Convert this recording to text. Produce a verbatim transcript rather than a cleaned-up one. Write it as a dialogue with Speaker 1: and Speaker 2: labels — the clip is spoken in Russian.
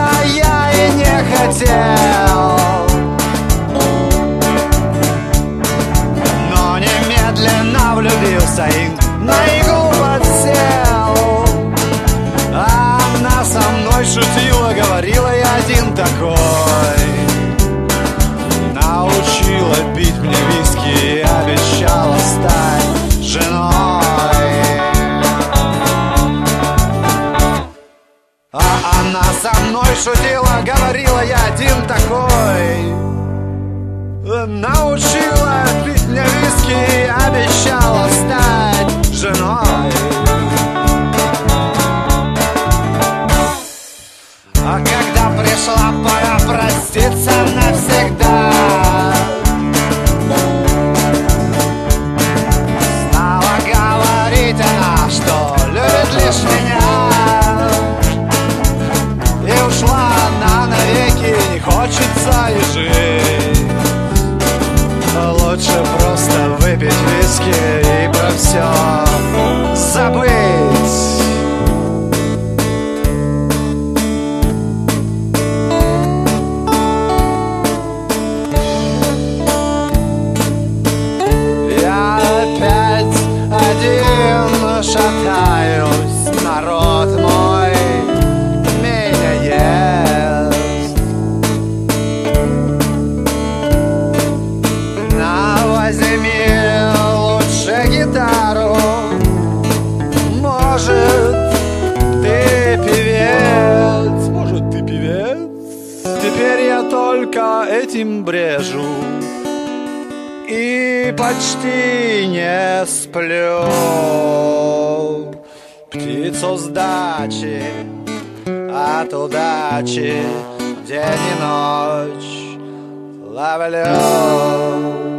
Speaker 1: хотя я и не хотел, но немедленно влюбился и на иглу подсел. Она со мной шутила, говорила, я один такой. Научила пить мне виски и обещала стать женой. А она со мной шутила, говорила, я один такой. Научила пить мне виски и обещала стать женой. А когда пришла пора проститься навсегда, стала говорить она, что любит лишь меня, и ушла она навеки, не хочется и жить. Лучше просто выпить виски и про все забыть. Шатаюсь, народ мой меня ест. На, возьми лучше гитару, может, ты певец, может, ты певец. Теперь я только этим брежу и почти не сплю. Птицу с дачи от удачи день и ночь ловлю.